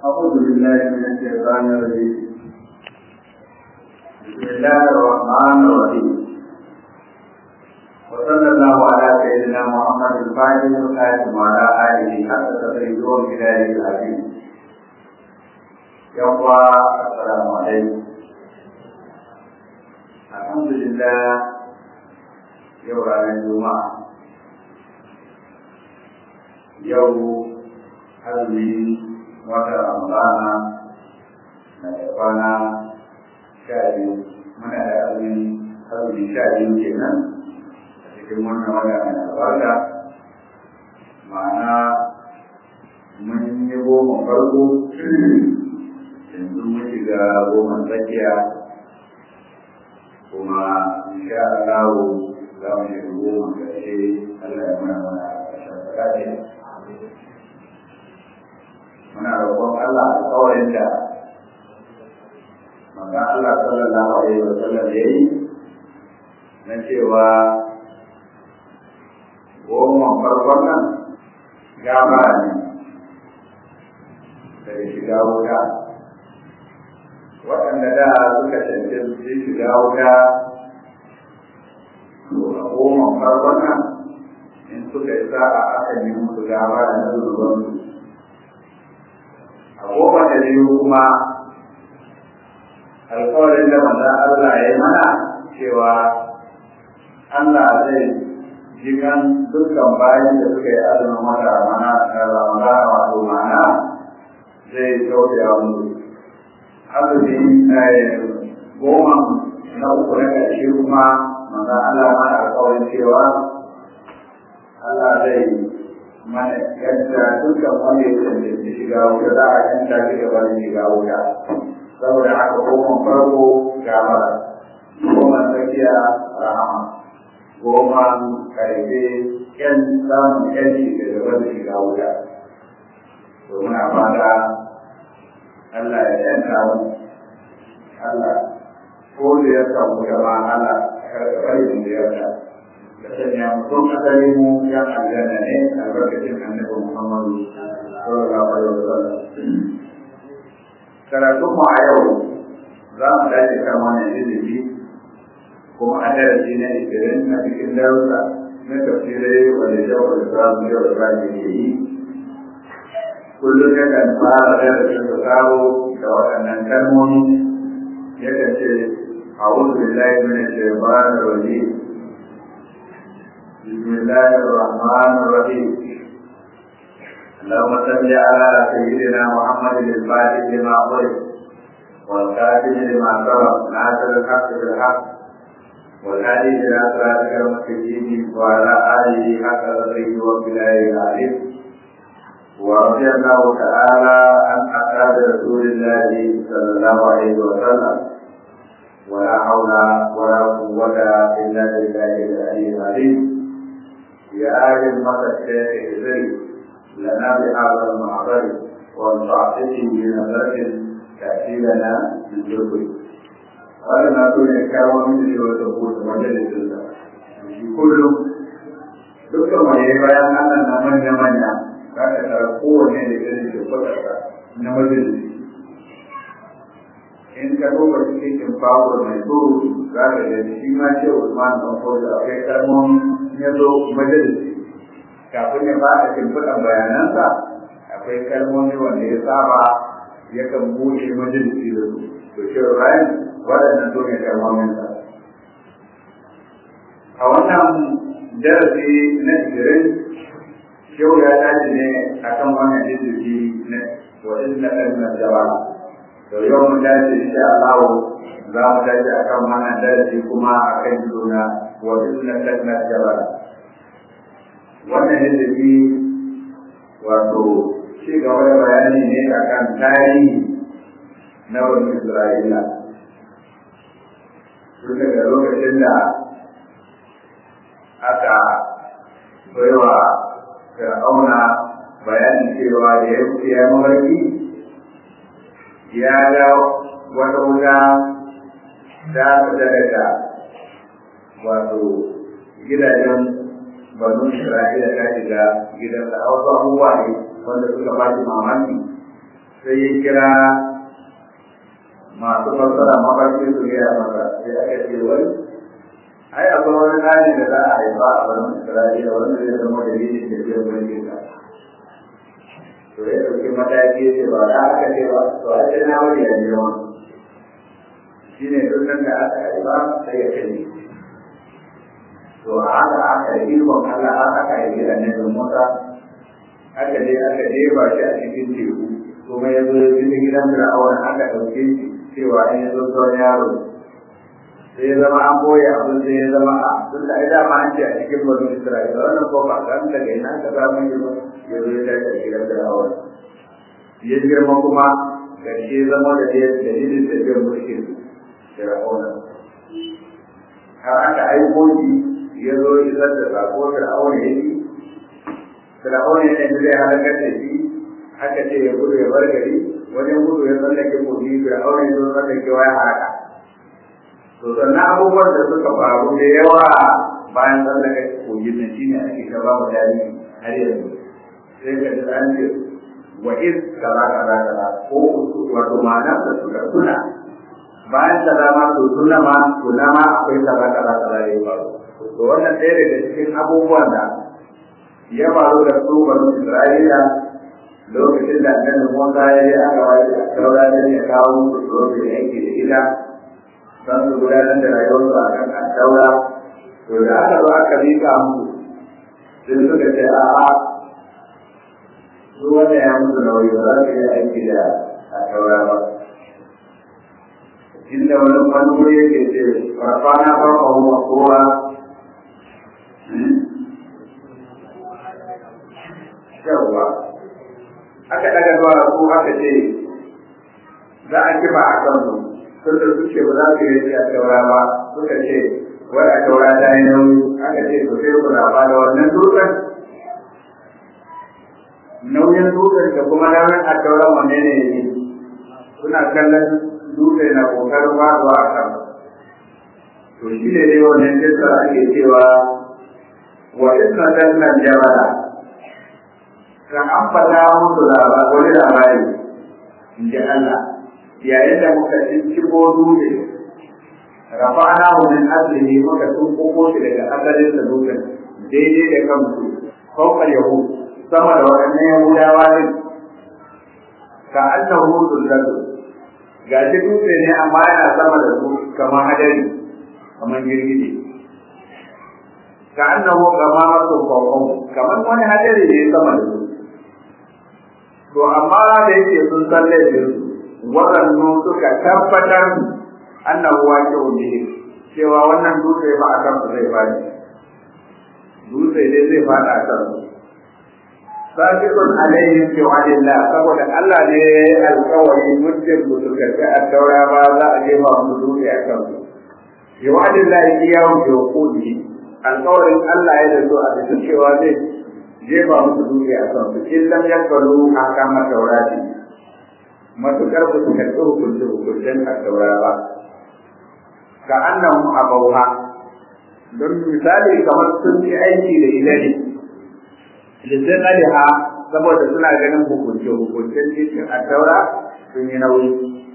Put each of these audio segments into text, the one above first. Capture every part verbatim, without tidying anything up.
أعوذ بالله من الشيطان الرجيم. بسم الله الرحمن الرحيم. وصلى الله على سيدنا محمد الفاتح الخاتم وعلى آله حتى تخرجون إلى العظيم. يوم السلام عليكم. الحمد لله. يوم الجمعة. يوم azumi wata ramadana na da kwana sha biyu muna da azumi azumi sha biyu kenan a cikin wannan wata mai albarka ma'ana mun yi goma farko yanzu mun shiga goma tsakiya kuma insha Allah za mu shiga goma ƙarshe Allah ya mana mana ƙarshen muna roƙon Allah alƙawarin da manzon Allah sallallahu alaihi wa sallam ya yi na cewa goma farkon nan gafara ne daga shiga wuta waɗanda da suka cancanci shiga wuta to a goma farkon nan in suka yi sa'a akan yi musu gafara na zunubansu a goma da biyu kuma alkawarin da manzon Allah ya yi mana cewa Allah zai ji kan dukkan bayan da suka yi azumin wata mana na Ramadan wato mana zai tausaya musu azumi goma na uku na ƙarshe kuma manzon Allah mana alkawarin cewa Allah zai mana yadda dukkan wanda ya cancanci shiga wuta za a yanta shi gaba da shiga wuta saboda haka goma farko gabara goma tsakiya rahama goma karfe yan samun yanci da gaba da shiga wuta to muna fata Allah ya yanta mu Allah ko da ya samu gaba Allah karɓar yin da yarda da sanya mutum asali mu ya aljanna ne albarkacin annabi Muhammadu sallallahu alaihi wasallam. Karatun mu a yau za mu dace kan wannan ilimi kuma a darasi na ishirin a cikin darussa na tafsirai wanda jawar da za mu yau da za mu yi. Kullum yakan fara darasin da sabo da waɗannan kalmomi yakan ce a'udhu billahi minash shaitanir rajim. بسم الله الرحمن الرحيم. اللهم صل على سيدنا محمد الفاتح لما أغلق والخاتم لما سبق ناصر الحق بالحق والهادي إلى صراطك المستقيم وعلى آله حق قدره وبالله العظيم. ورضي الله تعالى عن أصحاب رسول الله صلى الله عليه وسلم ولا حول ولا قوة إلا بالله العلي العظيم. يا أهل المسجد الشيخ لنا بهذا المعبر وانصعته بنظرة تأتي لنا بالجبر ولنا كل كرم مثل وتقول مجلس الله كل dukkan mai bayan Allah na manya-manya za ka tara kowane da irin shugabarsa na majalisi in ka duba cikin fawar mai tsoro za ka ga shi ma ce Usman ɗan Foda akwai kalmomi ya zo majalisi kafin ya fara shimfiɗan bayanansa akwai kalmomi wanda ya saba yakan buɗe majalisi da su to shi Ibrahim waɗannan su ne kalmominsa a wannan darasi na ishirin yau ya tashi ne akan wannan majalisi na wajen na ɗan najaba to yau mun tashi insha Allah za mu tashi akan wannan darasi kuma akan juna wajen na ɗan najaba wannan yadda wato ci gaba da bayani ne akan tarihi na wani Isra'ila tun daga lokacin da aka baiwa Fir'auna bayanin cewa da ya fi ya mafarki ya ga wata wuta ta fita daga wato gidajen banu Isra'ila ta shiga gidan da wasu abubuwa ne wanda suka ba shi mamaki sai ya kira masu fassara mafarki su gaya masa sai aka ce wani ai akwai wani hali da za a haifa a wani Isra'ila wanda zai zama dalilin da zai wani ka to ya ɗauki mataki ya ce ba da aka ce ba to a ce na wani ya ne wani shi ne duk nan da aka haifa sai ya kai to a haka aka yi ikon Allah aka haifi annabi Musa aka je aka jefa shi a cikin teku kuma ya zo ya cikin gidan Fir'auna aka ɗauke shi cewa in ya zo sauran yaro sai ya zama an boye abin sai ya zama a tun da ai dama an ce a cikin banu Isra'ila wannan ko ba kan daga ina ka samu yi ba ya zo ya tashi a gidan Fir'auna ya girma kuma ƙarshe zama da dalilin tafiyar mulkin Fir'auna har aka aiko shi ya zo isar da sako Fir'auna ya yi Fir'auna ya nemi zai halakar da shi aka ce ya gudu ya bar gari wajen gudu ya tsallake kogi Fir'auna ya zo tsallake wa ya halaka to sannan abubuwan da suka faru da yawa bayan tsallake kogi na shi ne ake ta ba mu dadi har yanzu sai ka ji an ce wa iz kaza kaza kaza ko wato ma'ana da suka tuna bayan kaza ma to tuna ma tuna ma akwai kaza kaza kaza da ya faru to wannan ɗaya daga cikin abubuwan da ya faru da su banu Isra'ila lokacin da annabi Musa ya je aka waje a taura da ya kawo musu tsoro da yake da ita don su gudanar da rayuwarsu a kan taura to da aka zo aka miƙa musu sai suka ce a'a su wanda ya musu nauyi ba za su yi aiki da a taura ba inda wani wani wuri yake ce farfana farfa huwa kowa yawwa aka daga zuwa ko aka ce za a kifa a kan su sun da suke ba za su yi a taura ba suka ce wai a taura ta yi nauyi aka ce to sai ku zaɓa da wannan dutsen nauyin dutsen da kuma nauyin a taura wanne ne ne suna kallon dutse na kokarin faɗuwa a kan to shi ne dai wannan kisar ake cewa wa isna dannan jabala ka ambata musu wani labari in ji Allah yayin da muka cikin dutse rafa'ana mu min aslihi muka tuko shi daga asalin sa dutsen daidai da kansu kawai yahu sama da waɗannan yahudawa ne ka annahu dullatu ga shi dutse ne amma yana sama da su kamar hadari kamar girgije ka annahu gamamatu fawqahu kamar wani hadari ne sama da su to amma da yake sun san laifin waɗannan suka tabbatar annahu waqi'un bihi cewa wannan dutse ba a kansu zai fadi dutse dai zai fada a kansu sabiqun alaihim fi wa'dillah saboda Allah ne alƙawari mutum da suka ga addaura ba za a jefa musu dutse a kansu fi wa'dillah iyahu bi uqudi alƙawarin Allah ya da so a cikin cewa zai jefa musu dutse a kansu in lam yaqbalu ahkama taurati matukar ba su karɓi hukunci hukuncen a taura ba ka annahu abauha don misali kamar sun yi aiki da ilani lisan aliha saboda suna ganin hukunce hukuncen cikin a taura sun yi nauyi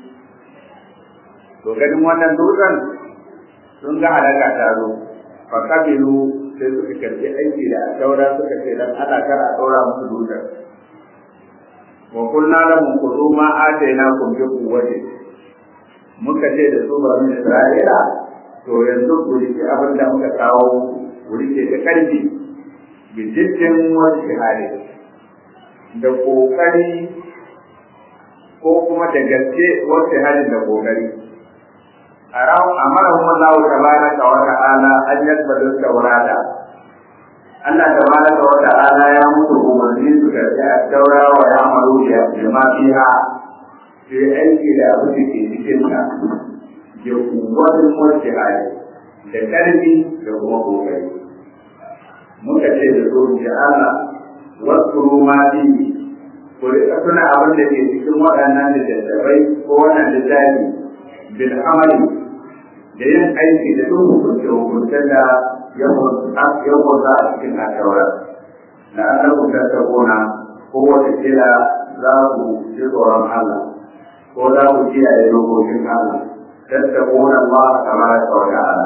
to ganin wannan dutsen sun ga halaka ta zo fa kabilu sai suka karɓi aiki da a taura suka ce dan ana kar a ɗora musu dutsen wa kunna lahum khudhu ma atainakum bi quwwati muka ce da su ba mun Isra'ila to yanzu ku rike abin da muka kawo ku rike da karfi bi jiddin wani hali da kokari ko kuma da gaske wani halin da kokari arau amarahum Allah tabaraka wa ta'ala an yakbalu tawrata Allah tabaraka wa ta'ala ya mutu umarni su da taura wa ya amaru da jama fiha sai aiki da abu da ke cikin ta ya kuwatin kwanci hali da ƙarfi da kuma kokari muka ce da su ji Allah wasu ruma fi ku rika tuna abin da ke cikin waɗannan littattafai ko wannan littafi bil amali da yin aiki da duk hukunce-hukuncen da yawon za a cikin akawar na annabu ta tabona ko wata kila za ku ji tsoron Allah ko za ku kiyaye dokokin Allah tattaquna Allah tabaraka wa ta'ala.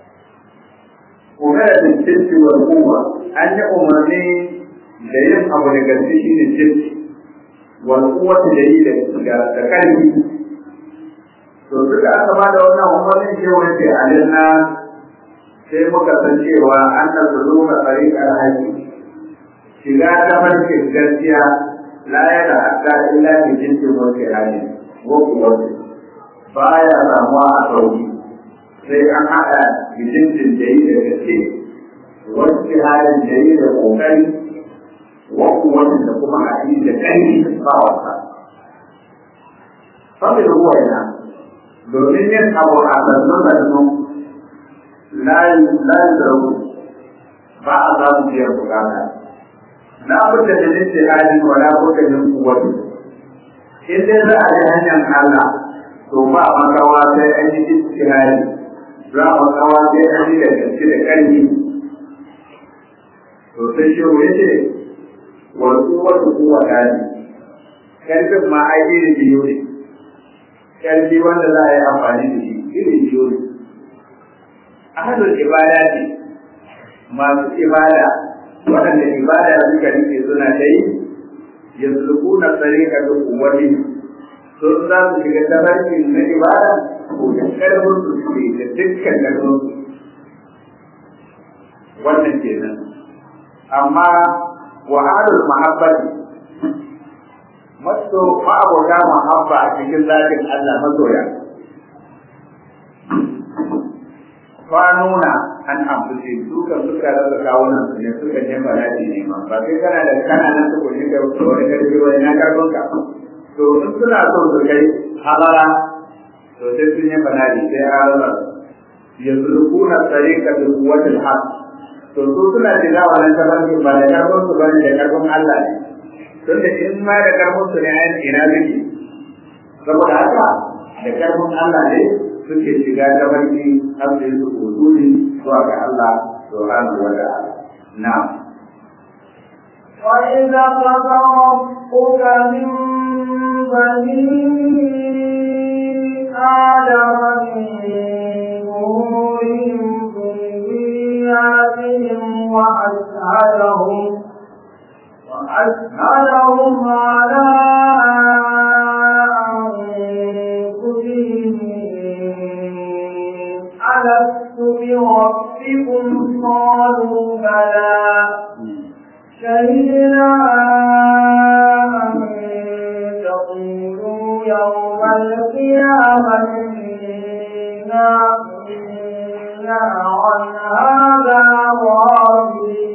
Umar bin Jinsi wa Kuwa an yi umarni da yin abu da gaske shi ne jinsi wal kuwata da yi da ƙarfi. To duka aka ba da wannan umarnin cewa ce alinna sai muka san cewa an na zuluma tsariƙar haƙi shiga ta farkin gaskiya la yana hatta illa bi jinsin wani hali ko kuwa baya samuwa a sauki sai an haɗa bi jinsin da yi da gaske wani halin da yi da ƙoƙari wa kuwa da kuma haɗi da ƙarfi ba wasa. Sabi da ruwa yana domin yin abu a sannu-sannu layi zaru ba a samun biyar bukata. Na kuka da nake hali wa na kuka yin kuwatu. In dai za a yi hanyar Allah, to ba a makawa sai an yi istihari, za a makawa sai an yi da gaske da ƙarfi. To sai shi ya ce, wa kuwatu kuwa ɗani, ƙarfin ma ai iri biyu ne. Ƙarfi wanda za a yi amfani da shi iri biyu ne. Ahadul ibada ne, masu ibada waɗanda ibada suka rike suna ta yi ya sulku na tsare ka da kuwati sun za su shiga tafarkin na ibada ko da ƙarfin su suke da dukkan ƙarfin su wannan kenan. Amma wa ahadul mahabbati maso ma'abota mahabba a cikin zatin Allah masoya fa nuna an amfuce su kan suka rasa kawunan su ne suka je faraji ne ma ba kai kana da kana nan su ko ne ka wani karfi wani na karfin ka to in suna so su kai halara to sai sun yi faraji sai halara yanzu kuna tsare ka da kuwatul haq to su suna shiga wannan tafarki ba da karfin su bane da karfin Allah ne tunda in ma da karfin su ne ayin ina zaki saboda haka da karfin Allah ne suke shiga tafarki har sai su usuli zuwa ga Allah subhanahu wa ta'ala. Na'am. Wa idza qada rabbuka min bani adama min dhurriyyatihim wa ashhadahum وأشهدهم على أنفسهم ألست بربكم قالوا بلى شهدنا أن تقولوا يوم القيامة إنا كنا عن هذا غافلين.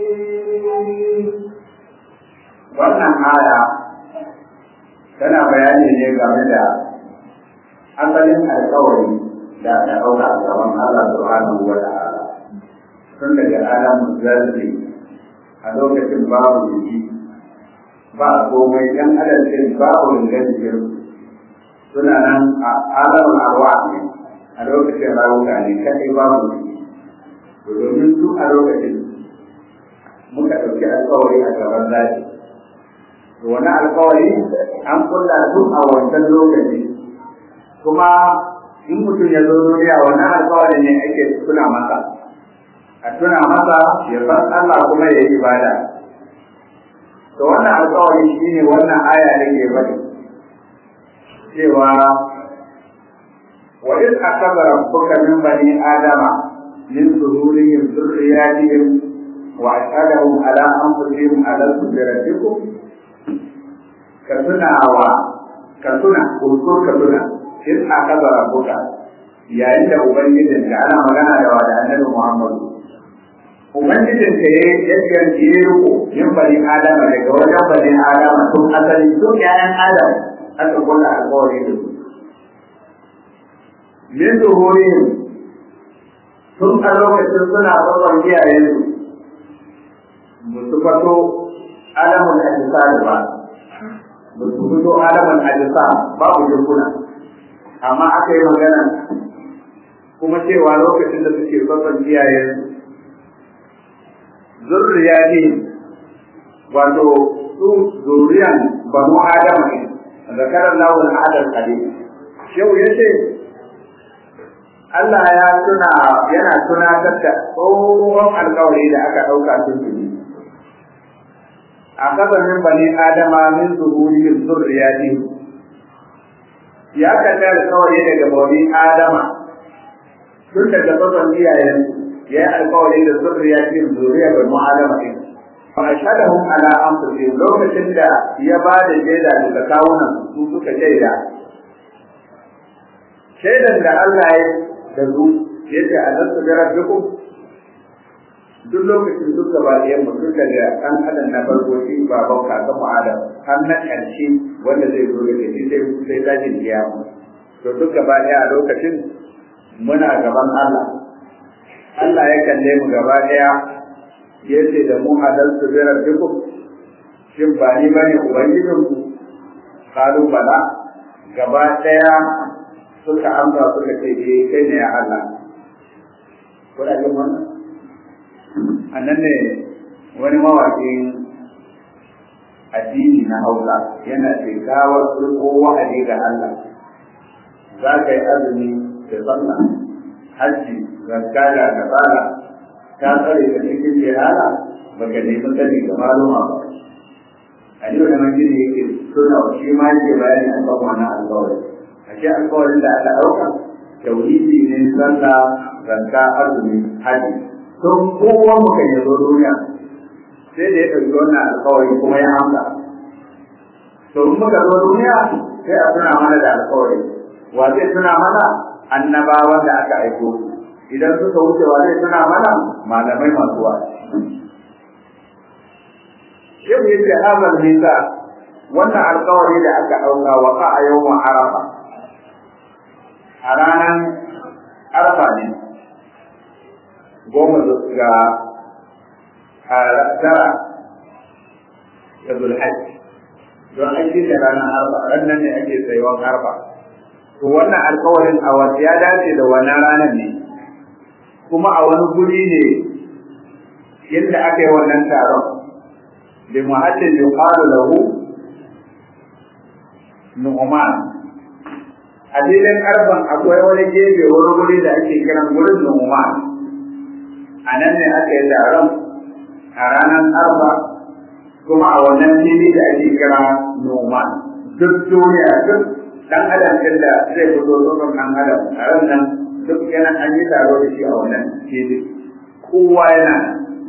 Wannan aya tana bayani ne game da asalin alƙawari da aka ɗauka a gaban Allah subhanahu wa ta'ala tun daga alamun zarri a lokacin babu jiki ba komai ɗan adalcin babu ringar jikin suna nan a alamun arwa ne a lokacin rawuka ne kaɗai babu jiki domin su a lokacin muka ɗauki alƙawari a gaban zafi wani alkawari an kulla duk a wancan lokaci kuma in mutum ya zo duniya wannan alkawari ne ake tuna masa a tuna masa ya san Allah kuma ya yi ibada to wannan alkawari shine wannan aya da ke bari cewa wa in akaba rabbuka min bani adama min zuhurihim dhurriyyatihim wa ashhadahum ala anfusihim alastu bi rabbikum ka tuna wa ka tuna kurkur ka tuna in aka zara buka yayin da ubangijin ka ana magana da wa da annabi Muhammadu ubangijin ka yayi yadda yake ruku yin bani adama daga wajen bani adama tun asali tun yayan adam aka kula alƙawari da su min zuhurin tun a lokacin suna tsawon iyayensu musu fato alamun ajisa da ba ba su fito alaman ajisa babu jirguna amma aka yi magana kuma cewa lokacin da suke sassan iyayen zurriya ne wato su zuriyan banu adam ne zakarar lawul adal qadim shehu yace Allah ya tuna yana tunatar da tsohon alƙawari da aka ɗauka tun tuni a kabar min bani adama min zuhurihim zurriyatihim ya kalli alƙawari daga bani adama tun daga tsotson iyayen ya yi alƙawari da zurriyatihim zuriyar bani adama din fa ashhadahum ala anfusihim lokacin da ya ba da shaida daga kawunan su suka shaida shaidan da Allah ya da zu yace alastu bi rabbikum duk lokacin duk gaba ɗayan mutum daga ɗan adam na farko shi baban kakan mu adam har na ƙarshe wanda zai zo daga shi sai sai tashin kiyama to duk gaba ɗaya a lokacin muna gaban Allah Allah ya kalle mu gaba ɗaya yace da mu alastu bi rabbikum shin ba ni bane ubangijinku qalu bala gaba ɗaya suka amsa suka ce eh kai ne ya Allah kuna jin wannan annan ne wani mawaƙin addini na Hausa yana ce kawar ko wa'adi ga Allah za ka yi azumi da sallah hajji zakka da kafara ka tsare ka cikin jihala baka nemi sani ga maluma ba a yau da majini yake suna shi ma yake bayani a kan wannan alƙawari ashe alƙawarin da aka ɗauka tauhidi ne sallah zakka azumi haji don kowa muka yi zo duniya sai da ya ɗauki wannan alƙawari kuma ya amsa to in muka zo duniya sai a tuna mana da alƙawari wa zai tuna mana annabawan da aka aiko idan suka wuce wa zai tuna mana malamai masu wa yau yace hazal misa wannan alƙawari da aka ɗauka wa ka a yau arafa a ranar arfa ne goma ga tara da zulhajji don aiki da ranar arfa ranar ne ake tsayuwar arfa to wannan alkawarin a wata ya dace da wannan ranar ne kuma a wani guri ne yadda aka yi wannan taron da muhallin yuqalu lahu nu'man a filin arfan akwai wani gefe wani wuri da ake kiran wurin noma a nan ne aka yi taron a ranar arfa kuma a wannan fili da ake kira noma duk duniya duk dan adam din da zai fito tsoron dan adam a ran nan duk yana an yi taro da shi a wannan fili kowa yana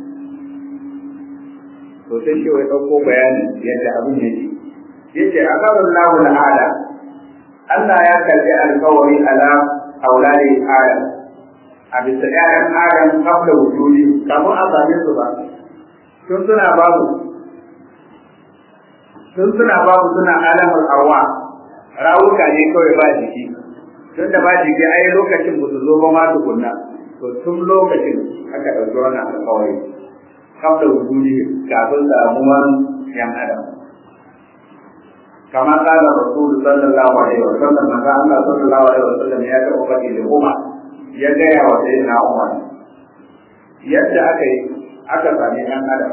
to sai shi wai ɗauko bayanin yadda abin yake yace aqallahu ta'ala Allah ya kalli alƙawari ala auladi Adam a bisa ƴaƴan Adam kafda wujudi kamar a same su ba tun suna babu tun suna babu suna alamar arwa rawuka ne kawai ba jiki tun da ba jiki ai lokacin ba su zo ba ma tukunna to tun lokacin aka ɗauki wannan alƙawari kafda wujudi kafin samuwan ƴan Adam كما قال الرسول صلى الله عليه وسلم ما قال الله صلى الله عليه وسلم يا أخوتي لأمة يا جاي وسيدنا عمر يبدأ أكي أكثر من أدم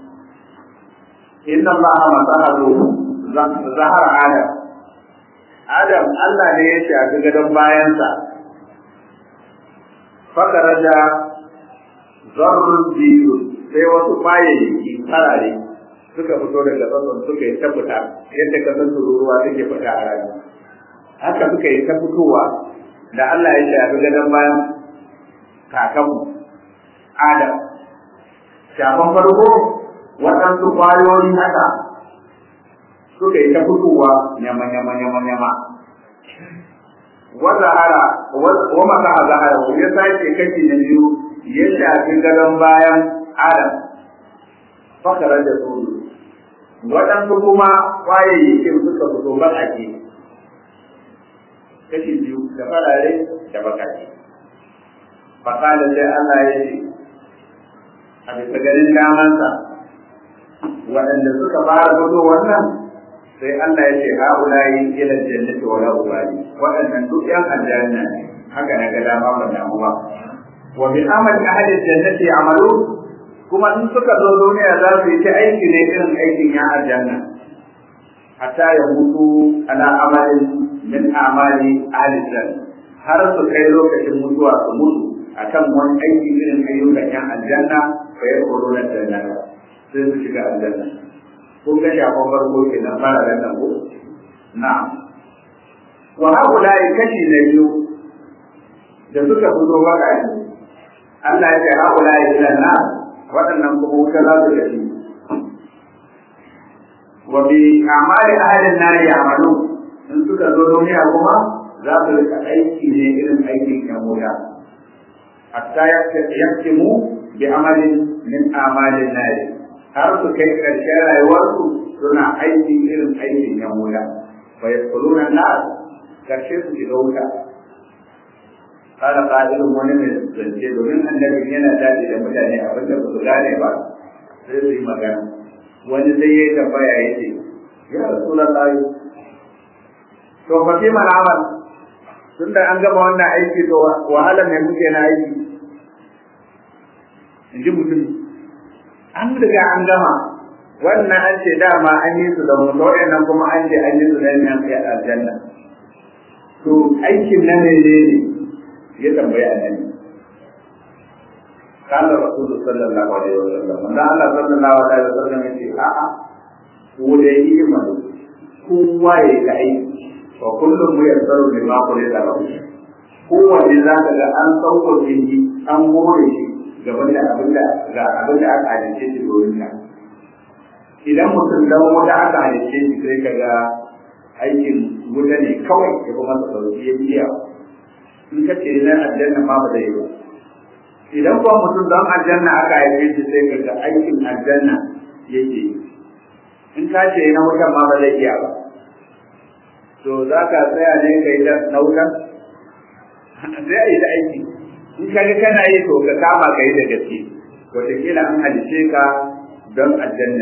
إن الله مسحه ظهر آدم آدم الله ليش أكثر باينسا فخرج ذر الدين sai wasu bayayyaki farare suka fito daga tsatson suka yi ta fita yadda ka san tururuwa take fita a rami haka suka yi ta fitowa da Allah ya shafi gadon bayan kakanmu Adam shafan farko waɗansu ƙwayoyi haka suka yi ta fitowa nyama nyama nyama nyama wa zahara wa maka a zahara ko ya sake kashi na biyu ya shafi gadon bayan Adam fakara da tsoro waɗansu kuma kwayayyakin suka fito baƙaƙe kashi biyu da farare da baƙaƙe fakala sai Allah ya ce a bisa ganin damansa waɗanda suka fara fito wannan sai Allah ya ce ha'ulayi ila jannati wa la ubali waɗannan duk yan aljanna ne haka na ga dama ban damu ba wa bi amal ahli jannati amalu kuma in suka zo duniya za su yi ta aiki ne irin aikin ya aljanna hatta ya mutu ala amalin min amali ahli janna har su kai lokacin mutuwa su mutu akan wani aiki irin ayyukan yan aljanna fa ya koro na janna sai su shiga aljanna kun ga shafon farko kenan fara da nan ko na'am wa haula kashi na biyu da suka fito baka Allah ya ce haula ila na waɗannan kuma wuta za su gaji wa bi amali ahlin nar ya'malu in suka zo duniya kuma za su rika aiki ne irin aikin yan wuta hatta yaktimu bi amalin min amalin nar har su kai ƙarshen rayuwarsu suna aiki irin aikin yan wuta fa yadkhuluna nar karshe su shiga wuta kada ƙa'ilin wani mai zance domin annabi yana dace da mutane abinda ba su gane ba sai su yi magana wani zai yi tambaya ya ce ya rasulullahi to fa fi man amal tunda an gama wannan aiki to wahala mai muke na aiki in ji mutum an riga an gama wannan an ce dama an yi su da mutu nan kuma an ce an yi su da yan kai aljanna to aikin na ne ne ya tambaya annabi kana rasulullahi sallallahu alaihi wasallam manzo Allah sallallahu alaihi wasallam ya ce a'a ko da yi imani kowa ya ga aiki wa kullum muyassaru lima qulida lahu kowanne za ka ga an sauko shi an gore shi gaban da abinda ga abinda aka halice shi domin ka idan mutum dan wata aka halice shi sai ka ga aikin wuta ne kawai ya kuma sauki ya biya in ka ce na aljanna ma ba zai yi ba idan kuma mutum don aljanna aka haife shi sai ka ga aikin aljanna yake in ka ce na wutan ma ba zai iya ba to za ka tsaya ne ka yi na wutan sai a yi da aiki in ka ga kana yi to ka kama ka yi da gaske wataƙila an halice ka don aljanna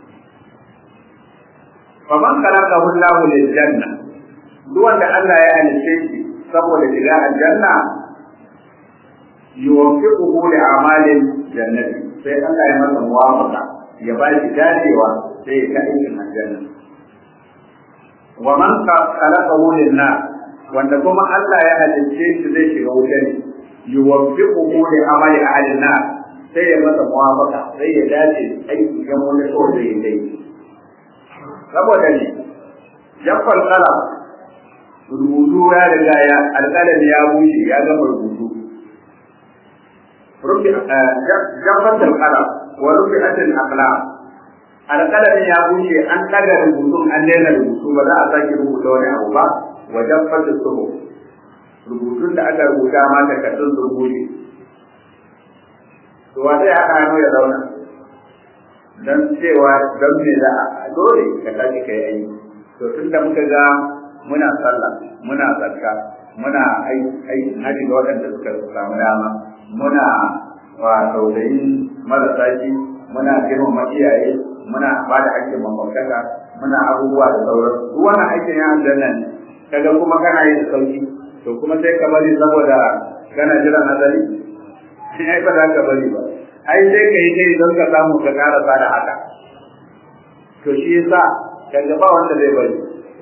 faman khalaqahu Allahu lil janna duk wanda Allah ya halice shi saboda shiga aljanna yuwaffiquhu li a'malin jannati sai Allah ya masa muwafaqa ya ba shi dacewa sai ya kai cikin aljanna wa man khalaqahu lin nar wanda kuma Allah ya halice shi zai shiga wuta ne yuwaffiquhu li amali ahli nar sai ya masa muwafaqa sai ya dace aiki ga wanda so zai yi saboda ne jaffal qalam rubutu ya riga ya alƙalam ya bushe ya gama rubutu rubi jaffal qalam wa rubi'at al-aqlam alƙalam ya bushe an daga rubutun an daina rubutu ba za a sake rubuta wani abu ba wa jaffal suhuf rubutun da aka rubuta ma takardun sun bushe to wa zai aka hannu ya zauna dan cewa dan me za a dole ka tashi kai aiki to tunda muka ga muna sallah muna zakka muna aiki haji ga waɗanda suka samu dama muna wa tausayin marasa shi muna girmama iyaye muna ba da hakkin makwabtaka muna abubuwa da sauran duk wannan aikin ya aljanna ne kaga kuma kana yi da sauki to kuma sai ka bari saboda kana jira nazari ai ba za ka bari ba ai sai ka yi dai don ka samu ka karasa da haka to shi yasa kaga ba wanda zai bari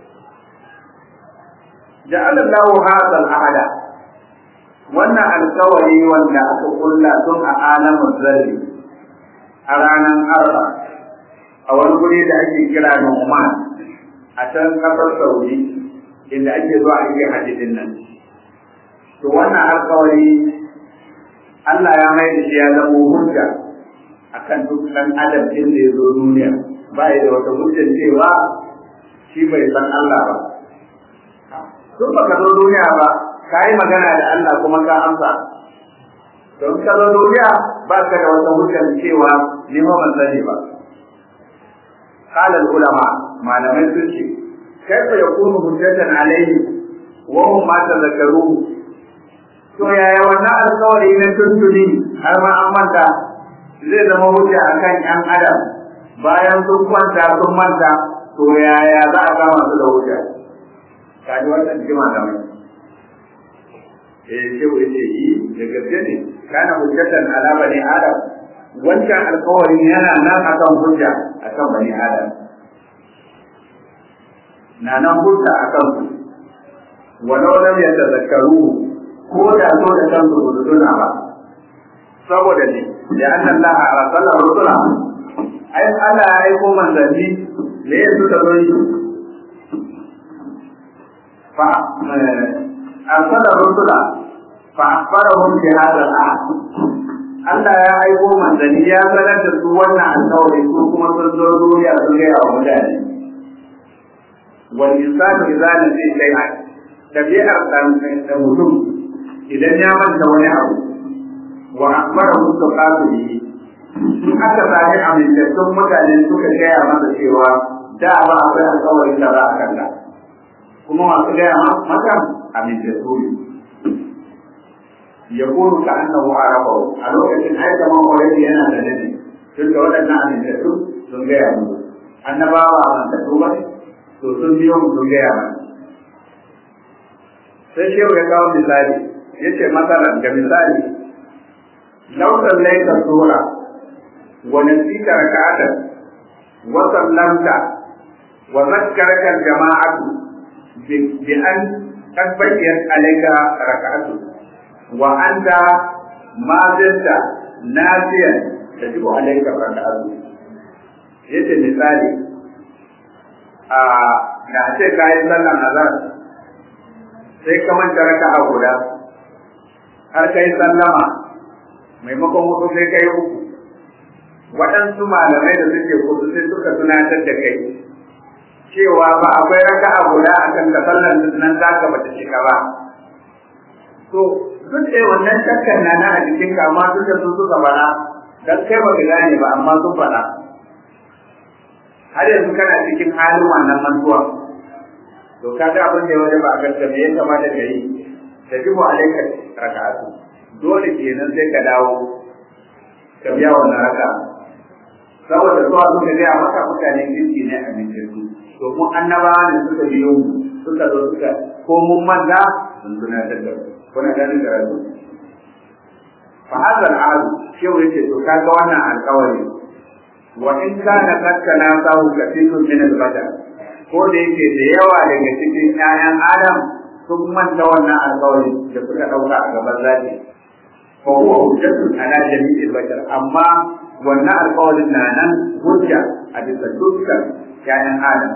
ja'ala Allahu hadha al-ahada wannan alkawari wanda aka kulla tun a alamin zarri a ranar arba a wani guri da ake kira da Oman a can kasar Saudi inda ake zuwa a yi hajjin nan to wannan alkawari Allah ya mai da shi ya zama hujja akan duk ɗan adam din da ya zo duniya ba ya da wata hujjar cewa shi bai san Allah ba tun baka zo duniya ba ka yi magana da Allah kuma ka amsa don ka zo duniya ba ka da wata hujjar cewa ni ma ban sani ba qala al ulama malamai sun ce kaifa yakunu hujjatan alayhi wa hum ma tadhakkaruhu to yaya wannan alƙawari na tuntuni har ma an manta zai zama hujja akan yan adam bayan sun kwanta sun manta to yaya za a kama su da hujja kaji wannan jima da mai eh sai wai ce yi da gaske ne kana hujjatan ala bani adam wancan alƙawarin yana nan akan hujja akan bani adam na nan hujja a kansu walau lam yatazakkaru ko da so da kansu ba su tuna ba saboda ne da annan Allah arsala rusula ai Allah ya aiko manzanni me suka zo yi fa arsala rusula fa akhbarahum bi hadha al-ahd Allah ya aiko manzanni ya sanar da su wannan alƙawari su kuma sun zo duniya sun ga yawa mutane wal insanu idza nasi shay'an tabi'ar dan da mutum idan ya manta wani abu wa akhbarahu tuqatihi in aka sami amintattun mutane suka gaya masa cewa da ba akwai alƙawarin da za a kalla kuma masu gaya maka amintattu ne ya kuru ka annahu arabahu a lokacin ai kaman already yana da nane tun da waɗannan amintattu sun gaya musu annabawa amintattu ba to sun biyo mu sun gaya mana sai shehu ya kawo misali ya ce matsalar ga misali lautar laifin sura wa nasita raka'atan wa sallamta wa zakkaraka jama'atu bi an qad bayyana alayka raka'atu wa anta ma zanta nafiyan tajibu alayka raka'atu yace misali a da ce kai sallan azhar sai ka manta raka'a guda har kai sallama maimakon hudu sai kai uku waɗansu malamai da suke kudu sai suka tunatar da kai cewa ba akwai raka'a guda a kan ka sallan nan zaka bata shiga ba to duk da wannan shakkan na na a jikin ka amma duk da sun suka bana dan kai ba ka gane ba amma sun fada har yanzu kana cikin halin wannan mantuwa to kaga abin da ya waje ba a kanka me ya kamata ka yi tajibu alayka raka'atu dole kenan sai ka dawo ka biya wannan raka saboda zuwa suka gaya maka mutanen kirki ne a mintattu to mun annabawa ne suka biyo mu suka zo suka ko mun manta sun tunatar da kuna ganin karatu fa hadha al-ahd shehu yace to kaga wannan alƙawari wa in kana kakkana sahu kathirun min al-bashar ko da yake da yawa daga cikin ƴaƴan adam sun manta wannan alƙawari da suka dauka a gaban zaki fa huwa hujjatun ala jami'il bashar amma wannan alƙawarin na nan hujja a bisa dukkan ƴaƴan adam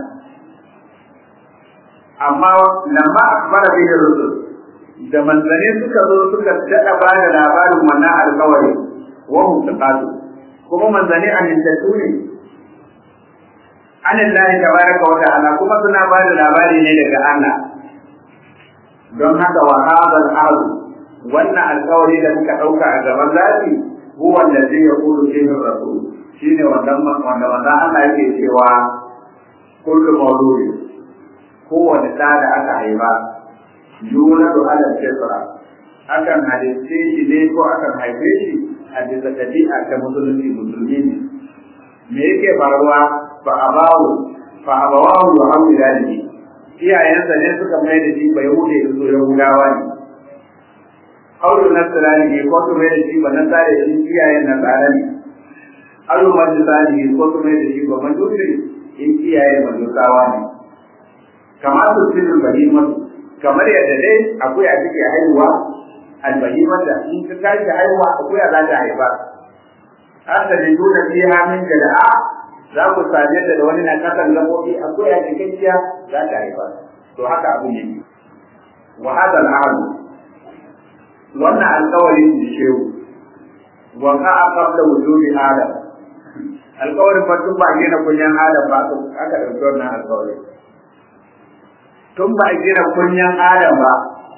amma lamma akbara bihi rusul da manzane suka zo suka daɗa ba da labarin wannan alƙawari wa hum taqadu kuma manzane amintattu ne anillahi tabaraka wa ta'ala kuma suna ba da labari ne daga Allah don haka wa hadha al-ahd wannan alƙawari da muka ɗauka a gaban zafi huwa allazi yaqulu fihi rasul shine wannan wanda wanda Allah yake cewa kullu mawlud kowane da da aka haifa yuladu ala fitra akan halitta shi ne ko akan haife shi a bisa tabi'a ta musulunci musulmi ne me yake faruwa fa abawu fa abawu wa hawlani iyayensa ne suka mai da shi ba yahude da yahudawa ne aulu nasrani ne ko su mai da shi ba nasara shi iyayen nasara ne aulu majusani ne ko su mai da shi ba majusi in iyayen majusawa ne kamar su sirrin bahimatu kamar yadda dai akwai a cikin haihuwa albahimar da in ka tashi haihuwa akwai za ta haifa har da da dole fi hamin da da'a za ku same da wani na kasan gabobi akwai a cikin ciya za ta haifa to haka abu ne wa hada al'adu wannan alƙawari ne shehu wa ka'a qabla wujudi adam alƙawarin fa tun ba gina kunyan adam ba aka ɗauki wannan alƙawari tun ba gina kunyan adam ba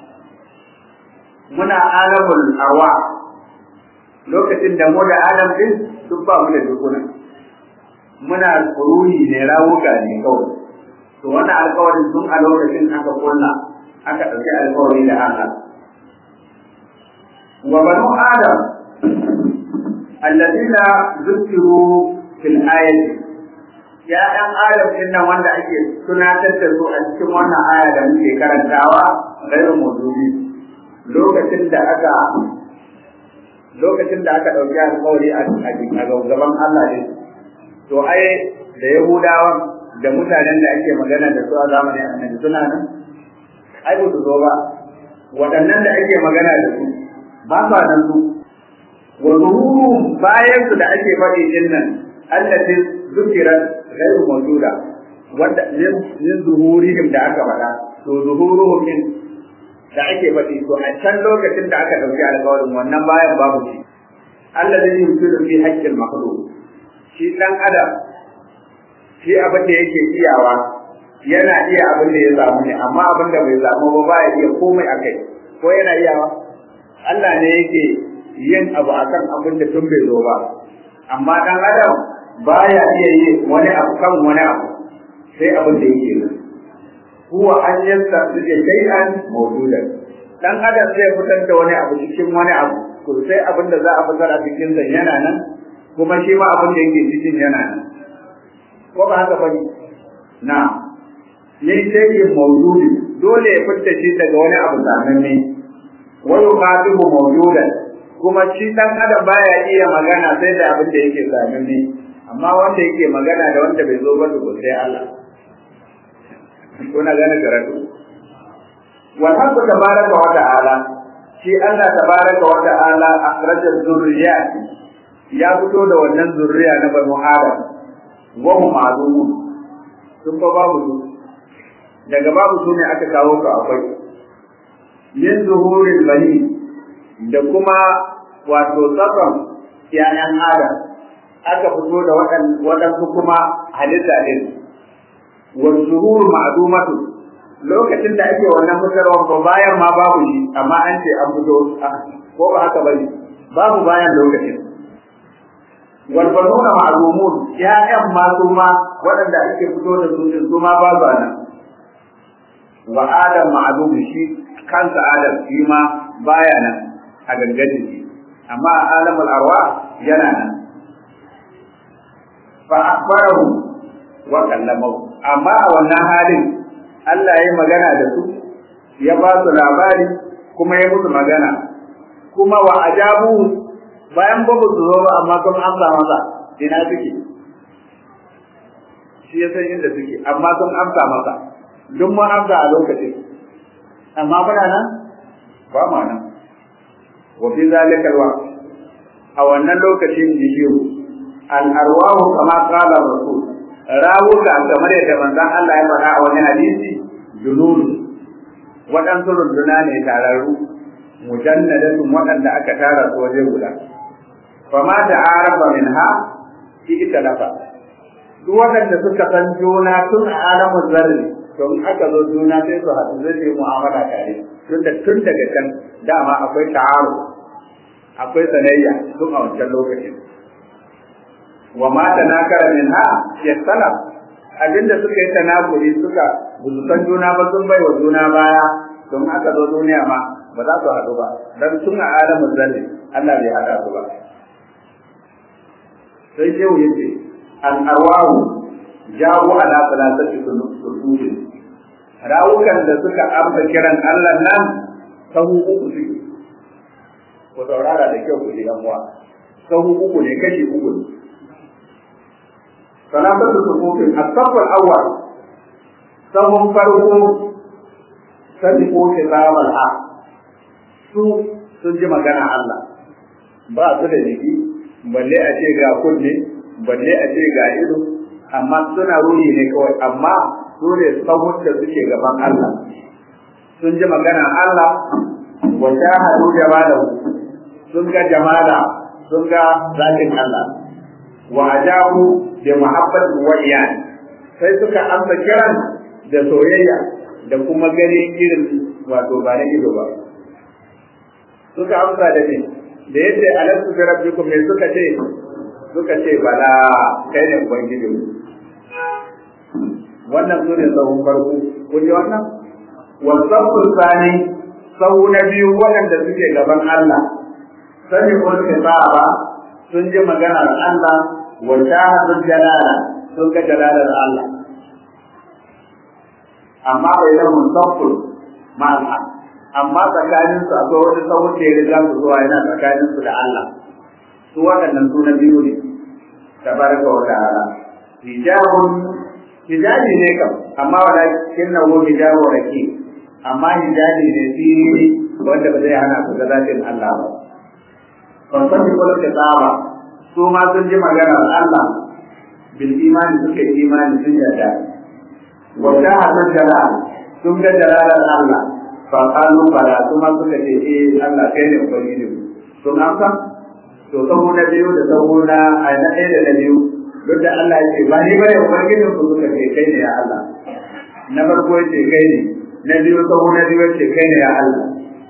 muna alamul arwa lokacin da mu da adam din duk ba mu da dukuna muna ruhi ne rawuka ne kawai to wannan alƙawarin tun a lokacin aka kulla aka ɗauki alƙawari da Allah wa banu adam alladina zukiru fil ayati ya ɗan adam din nan wanda ake tunatar da su a cikin wannan aya da muke karantawa gairu mawdu'i lokacin da aka lokacin da aka dauki alƙawari a gaban Allah ne to ai da Yahudawa da mutanen da ake magana da su a zamanin annabi suna nan ai ba su zo ba waɗannan da ake magana da su ba sa nan su wa zuhuru bayan su da ake faɗi din nan allati zukirat ghairu mawjuda wanda min zuhurihim da aka faɗa to zuhuruhum min da ake faɗi to a can lokacin da aka ɗauki alƙawarin wannan bayan babu shi allazi yusiru fi haqqil makhluq shi dan adam shi abin da yake iyawa yana iya abin da ya samu ne amma abin da bai samu ba ba ya iya komai akai ko yana iyawa Allah ne yake yin abu akan abin da tun bai zo ba amma dan adam baya iya yi wani abu kan wani abu sai abin da yake yi huwa an yastafide shay'an mawjudan dan adam zai fitar da wani abu cikin wani abu to sai abin da za a fitar a cikin zan yana nan kuma shi ma abin da yake cikin yana nan ko ba haka bane na ne sai yin mawjudi dole ya fitar shi daga wani abu zamanne wa yuqadimu mawjudan kuma shi dan adam baya iya magana sai da abin da yake zamanne amma wanda yake magana da wanda bai zo ba to sai Allah kuna gane karatu wa haka tabaraka wa ta'ala shi Allah tabaraka wa ta'ala akhrajat zurriyat ya fito da wannan zurriya na banu adam wa hum ma'lumun sun ba babu su daga babu su ne aka kawo ka akwai min zuhuril bani da kuma wato tsakon yayan adam aka fito da waɗansu kuma halitta din wa zuhur ma'dumatu lokacin da ake wannan fitarwa ko bayan ma babu shi amma an ce an fito ko ba haka bane babu bayan lokacin wal banuna ma'lumun ya'yan ma su ma waɗanda ake fito da su su ma babu nan wa adam ma'lum shi kansa adam shi ma baya nan a gangan shi amma alamul arwa yana nan fa akbarahu wa kallamahu amma a wannan halin Allah ya magana da su ya ba su labari kuma ya musu magana kuma wa ajabu bayan babu su zo ba amma sun amsa masa ina suke shi ya san inda suke amma sun amsa masa duk mun amsa a lokacin amma muna nan ba ma nan wa fi zalika alwaqt a wannan lokacin jiyo al arwahu kama qala rasul rawuka kamar yadda manzon Allah ya faɗa a wani hadisi junun waɗansu runduna ne tararru mujannadatun waɗanda aka tara su waje guda fama da arafa minha ita dafa duk waɗanda suka san juna tun a alamun zarri to in aka zo juna sai su haɗu zai yi mu'amala tare tun da tun daga can dama akwai ta'aru akwai sanayya tun a wancan lokacin wa ma tanakara minha yasala abinda suka yi tanakuri suka buzukan juna ba sun bai wa juna baya don aka zo duniya ma ba za su haɗu ba dan tun a alamun zarri Allah bai haɗa su ba sai shehu yace al arwahu jawo ala salatati sulul rawukan da suka amsa kiran Allah nan sahu uku suke ko saurara da kyau ku ji dan uwa sahu uku ne kashi uku ne salatatu sulul as-saff al-awwal sahun farko sai ko kitab al-haq su sun ji magana Allah ba su da jiki balle a ce ga kunne balle a ce ga ido amma suna ruhi ne kawai amma su ne sahun da suke gaban Allah sun ji magana Allah wa shahadu jamalahu sun ga jamala sun ga zatin Allah wa ajabu bi muhabbati wa iyan sai suka amsa kiran da soyayya da kuma gani irin wato ba na ido ba suka amsa da ne da yadda alastu bi rabbikum ne suka ce suka ce bala kai ne ubangiji wannan sune sahun farko kun ji wannan wasafu tsani sahu na biyu waɗanda suke gaban Allah sani kun kitaba sun ji maganar Allah wa shahadul jalala sun ga jalalar Allah amma bai da musaffur ma'al amma tsakanin su akwai wani sahun da ya riga su zuwa yana tsakanin su da Allah su waɗannan su na biyu ne tabaraka wa ta'ala hijabun hijabi ne kam amma walakin na hu hijabu raki amma hijabi ne sirri wanda ba zai hana ku ga zatin Allah ba kan san ko da tsaba su ma sun ji maganar Allah bil imani suka yi imani sun yarda wa shahadu jalal sun ga jalalar Allah fa qalu bala kuma suka ce eh Allah kai ne ubangiji sun amsa to sahu na biyu da sahu na a na ɗaya da na biyu duk da Allah ya ce ba ni bane ubangiji ku suka ce kai ne ya Allah na farko ya ce kai ne na biyu sahu na biyu ya ce kai ne ya Allah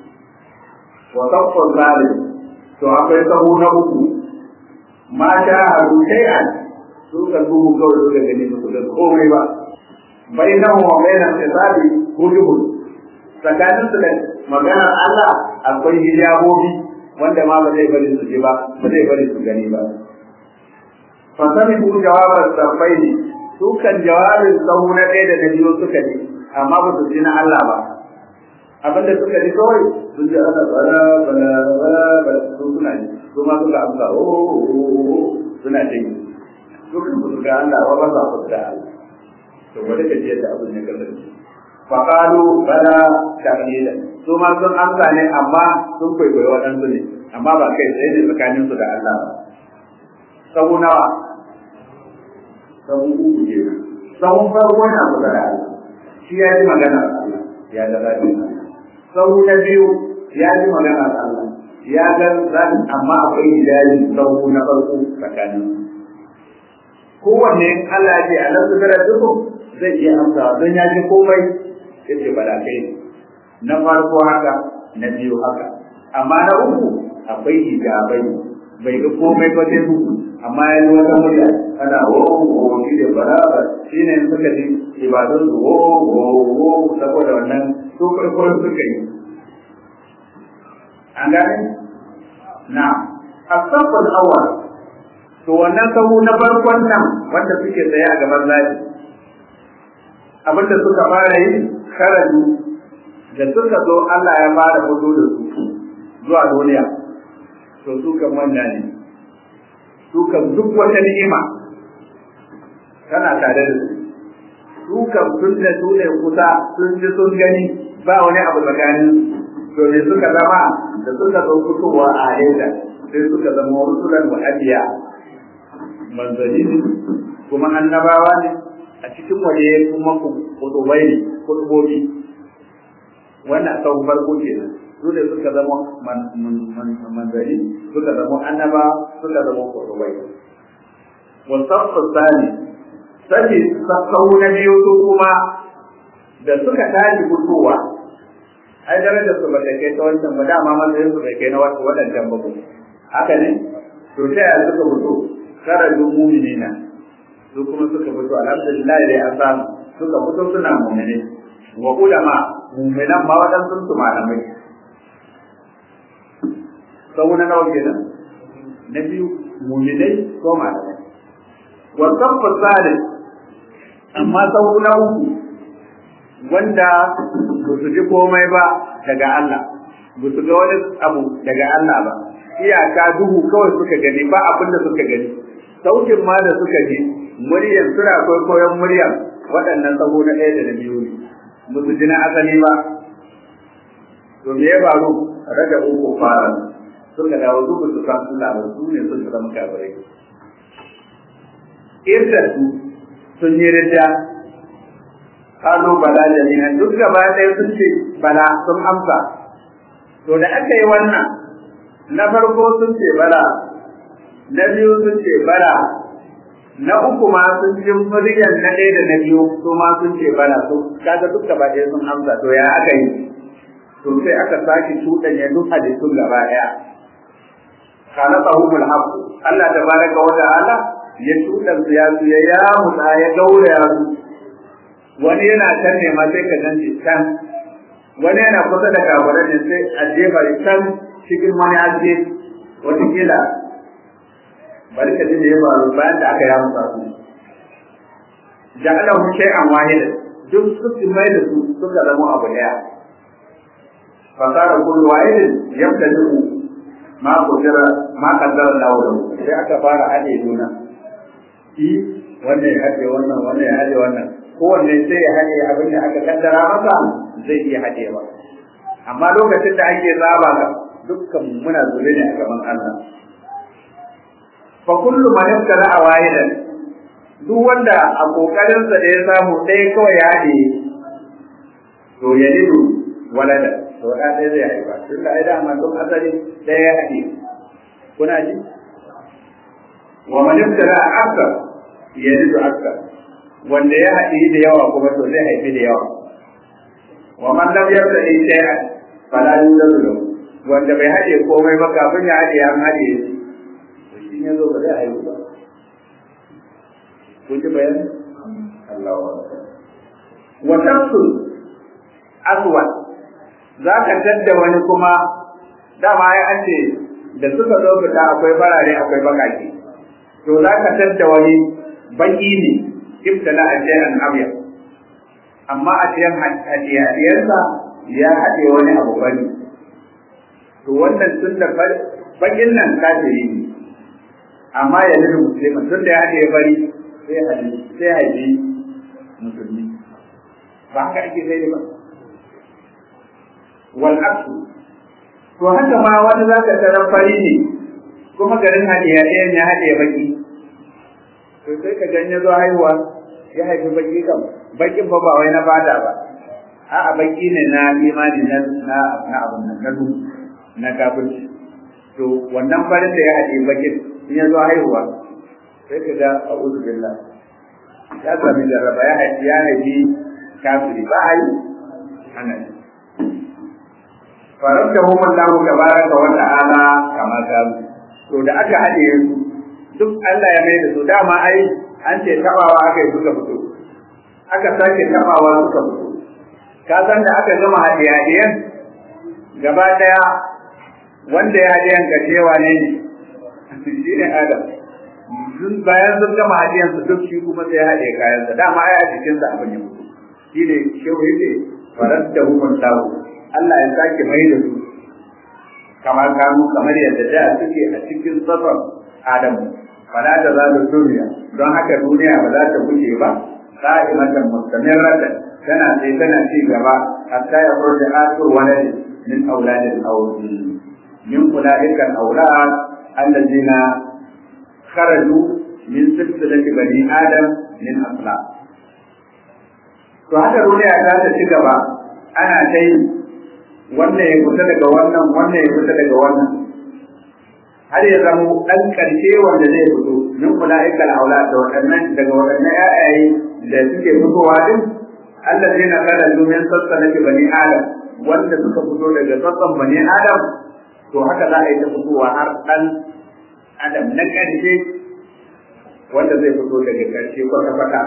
wa saffu zalim to akwai sahu na uku ma sha hadu shay'an su ka duhu kawai suka gani su da komai ba bainahu wa bainal hisabi hujubun tsakanin su da maganar Allah akwai hijabobi wanda ma ba zai bari su ji ba ba zai bari su gani ba fa sami ku jawabar safaini su kan jawabin sahu na ɗaya da na biyu suka ji amma ba su ji na Allah ba abinda suka ji kawai sun ji ana bala bala bala bala su suna ji su ma suka amsa o suna ji dukkan su ga Allah wa ba za su da Allah to wanda kaje yadda abin ya kasance fa qalu bala ta'ila su ma sun amsa ne amma sun kwaikwayo waɗansu ne amma ba kai tsaye ne tsakanin su da Allah ba sabu nawa sabu uku ke sabu farko na kusa da Allah shi ya ji magana Allah ya da zaɓi sabu na biyu ya ji magana Allah ya ga zan amma akwai hijabi sabu na farko tsakanin kowanne Allah ya ce a nan su gara duku zai iya amsa don ya ji komai ya ce bala kai ne na farko haka na biyu haka amma na uku akwai hijabai bai ga komai ba sai uku amma ya ji wata murya ana wo wo shi da barabar shi ne suka ji ibadun su wo wo wo saboda wannan su farko suka yi an gane na asafal awwal to wannan sahu na farkon nan wanda suke tsaye a gaban zafi abinda suka fara yi karatu da suka zo Allah ya fara fito da su zuwa duniya to su kan wanda ne su kan duk wata ni'ima tana tare da su su kan sun da su ne kusa sun ji sun gani ba wani abu tsakanin to ne suka zama da suka zo fitowa a haida sai suka zama rusulan wa abiya manzanni ne kuma annabawa ne a cikin waje kuma kutubai ne kutubobi wannan sau farko ke nan su ne suka zama manzanni suka zama annaba suka zama kutubai wasafin sani sani sau na biyu su kuma da suka tashi fitowa ai darajar su ba ta kai ta wancan ba dama matsayin su bai kai na waɗancan ba haka ne to ta yaya suka fito karajin mu'minina su kuma suka fito alhamdulillah dai an samu suka fito suna mu'mini wa ulama mu'minan ma waɗansu su malamai sau na nawa kenan na biyu mu'minai ko malamai wa sabba salih amma sau na uku wanda ba su ji komai ba daga Allah ba su ga wani abu daga Allah ba iyaka duhu kawai suka gani ba abin da suka gani saukin ma da suka ji muryar suna kwaikwayon muryar waɗannan sabo na ɗaya da na biyu ne musu ji na asali ba to me ya faru raga uku fara suka dawo duk su san Allah ba su ne sun zama kafirai irda su sun yi rida kalu bala jami'an duk gaba ɗaya sun ce bala sun amsa to da aka yi wannan na farko sun ce bala na biyu sun ce bala na uku ma sun ji muryar na ɗaya da na biyu su ma sun ce bala to kaga duk gaba ɗaya sun amsa to ya aka yi to sai aka sake cuɗanya duk hadisun gaba ɗaya khalaqahumul haqq Allah tabaraka wa ta'ala ya tudan su ya su ya ya mutsa ya gauraya su wani yana can ne ma sai ka ganci can wani yana kusa da kafirai ne sai a jefa can cikin wani aje wata kila bari ka ji da ya faru bayan da aka yamu sa su ja'alahu shay'an wahida duk su mai da su suka zama abu daya fasara kullu wahidin yabtadu ma qadara ma qaddara lahu sai aka fara hade juna shi wannan ya haɗe wannan wannan ya haɗe wannan kowanne sai ya haɗe abin da aka kaddara masa zai iya haɗewa amma lokacin da ake zaba ka dukkan muna zure ne a gaban Allah fa kullu man yaskara awaidan duk wanda a kokarin sa da ya samu dai kawai ya haɗe to ya lidu walada to da dai zai haifa tun da ai da amma duk asali dai ya haɗe kuna ji wa man yaskara akthar ya lidu akthar wanda ya haɗe da yawa kuma to zai haifi da yawa wa man lam yabtadi shay'an fala yuladu lahu wanda bai haɗe komai ba kafin ya haɗe an haɗe shi to shi ne zo ba zai haihu ba kun ji bayani Allahu akbar wa tafsul aswad zaka tadda wani kuma dama ai an ce da suka zo fita akwai farare akwai bakaki to zaka tadda wani baki ne ibtala ajayan abiya amma a cikin hadiyarsa ya haɗe wani abu bane to wannan tun da bakin nan kafiri ne amma ya nufi musulman tun da ya haɗe bari sai haɗe sai haɗe musulmi ba haka ake sai ba wal aksu to haka ma wani zaka tarar fari ne kuma garin haɗe ya ɗayan ya haɗe baki to sai ka ganye zo haihuwa ya haifi baki kam bakin fa ba wai na bada ba a'a baki ne na imani na na na abun nan na duhu na kafirci to wannan farin da ya haɗe bakin in ya zo haihuwa sai ka ga a'udhu billah ya sami jarraba ya haifi ya haifi kafiri ba a yi ana yi farauta hu mallahu tabaraka wa ta'ala kama kamu to da aka haɗe su duk Allah ya mai da su dama ai an ce tabawa aka yi suka fito aka sake tabawa suka fito ka san da aka gama hadiyan gaba daya wanda ya hadiyan kacewa ne shi ne Adam dun bayan sun gama hadiyan su duk shi kuma sai ya hade kayan sa dama ai a cikin sa abin ya fito shi ne shehu yake faradda hukun tawo Allah ya sake mai da su kamar kanu kamar yadda da suke a cikin safar Adam fala da za ta duniya don haka duniya ba za ta wuce ba qa'imatan mustamirratan tana sai tana ci gaba hatta ya furda atur walad min auladil awli min ulaika al-awlad alladhina kharaju min silsilati bani adam min asla to haka duniya za ta ci gaba ana tai wannan ya fita daga wannan wannan ya fita daga wannan har ya zama dan karshe wanda zai fito min ulaika al-awlad da wadannan daga wadannan ayaye da suke fitowa din allazina kharaju min silsilati bani adam wanda suka fito daga sassan bani adam to haka za a yi ta fitowa har dan adam na karshe wanda zai fito daga karshe kwata kwata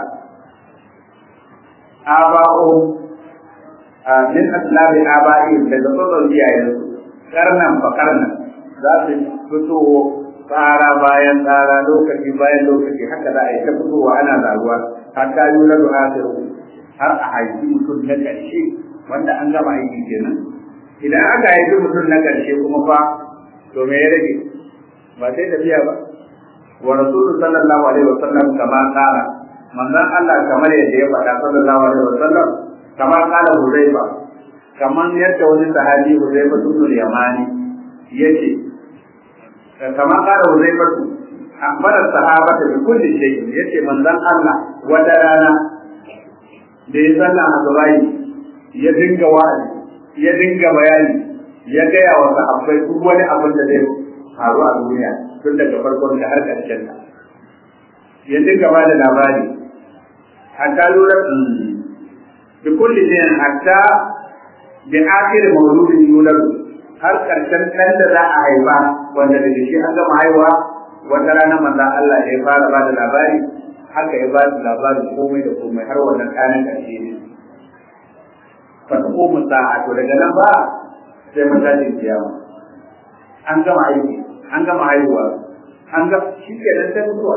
aba'u min aslabi aba'i daga sassan iyayensu karnan fa karnan za su fito tsara bayan tsara lokaci bayan lokaci haka za a yi ta fitowa ana zaruwa hatta yuna da asiru har a haifi mutum na ƙarshe wanda an gama aiki kenan idan aka haifi mutum na ƙarshe kuma fa to me ya rage ba sai tafiya ba wa rasulu sallallahu alaihi wasallam kama qala manzon Allah kamar yadda ya faɗa sallallahu alaihi wasallam kama qala Hudayfa kaman yadda wani sahabi Hudayfa ibn Yamani yace kama qala Hudayfa akbar sahabata bi kulli shay yace manzon Allah wata rana da ya sallah azubai ya dinga wa'azi ya dinga bayani ya gaya wa sahabbai duk wani abin da zai faru a duniya tun daga farkon da har ƙarshen ta ya dinga ba da labari hatta lura bi kulli shay'in hatta bi akhir mawludin yulad har ƙarshen ɗan da za a haifa wanda daga shi an gama haihuwa wata rana manzon Allah ya fara ba da labari haka ya ba da labarin komai da komai har wannan ɗanin ƙarshe ne fa ta komu sa'a to daga nan ba sai mun tashi kiyama an gama aiki an gama haihuwa an ga shi ke nan sai mutuwa